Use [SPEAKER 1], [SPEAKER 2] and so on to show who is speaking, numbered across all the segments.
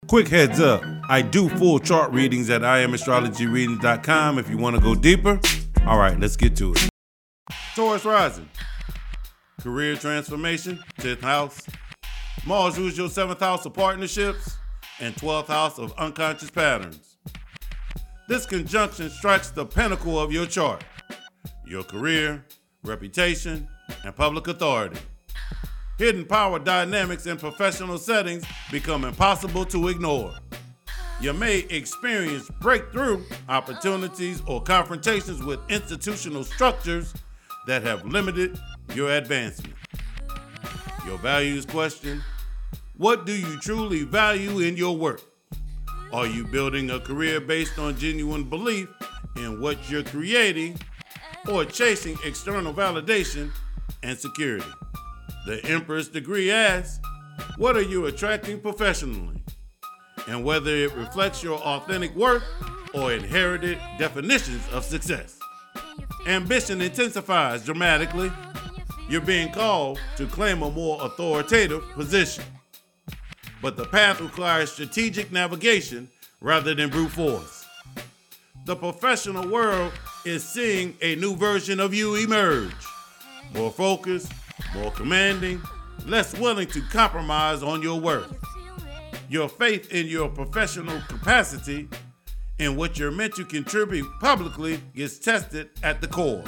[SPEAKER 1] Quick heads up, I do full chart readings at IamAstrologyReadings.com if you want to go deeper. All right, let's get to it. Taurus rising, career transformation, 10th house. Mars rules your 7th house of partnerships and 12th house of unconscious patterns. This conjunction strikes the pinnacle of your chart, your career, reputation, and public authority. Hidden power dynamics in professional settings become impossible to ignore. You may experience breakthrough opportunities or confrontations with institutional structures that have limited your advancement. Your values question: what do you truly value in your work? Are you building a career based on genuine belief in what you're creating, or chasing external validation and security? The Empress degree asks, what are you attracting professionally? And whether it reflects your authentic worth or inherited definitions of success. Ambition intensifies dramatically. You're being called to claim a more authoritative position. But the path requires strategic navigation rather than brute force. The professional world is seeing a new version of you emerge. More focused, more commanding, less willing to compromise on your worth. Your faith in your professional capacity and what you're meant to contribute publicly gets tested at the core.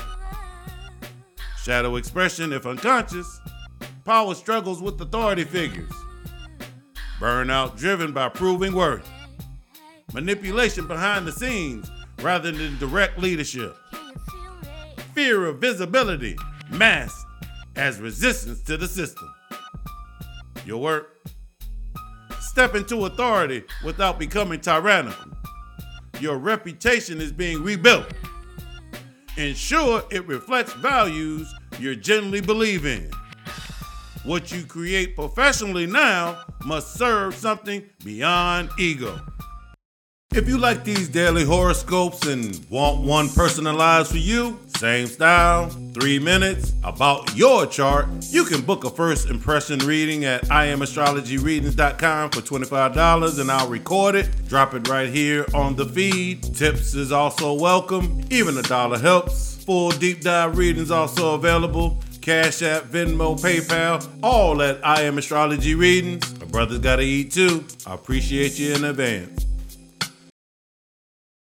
[SPEAKER 1] Shadow expression, if unconscious, power struggles with authority figures. Burnout driven by proving worth. Manipulation behind the scenes rather than direct leadership. Fear of visibility masked as resistance to the system. Your work: step into authority without becoming tyrannical. Your reputation is being rebuilt. Ensure it reflects values you genuinely believe in. What you create professionally now must serve something beyond ego. If you like these daily horoscopes and want one personalized for you, same style, 3 minutes, about your chart, you can book a first impression reading at IamAstrologyReadings.com for $25 and I'll record it, drop it right here on the feed. Tips is also welcome, even $1 helps. Full deep dive readings also available. Cash App, Venmo, PayPal, all at I Am Astrology Readings. My brother's gotta eat too. I appreciate you in advance.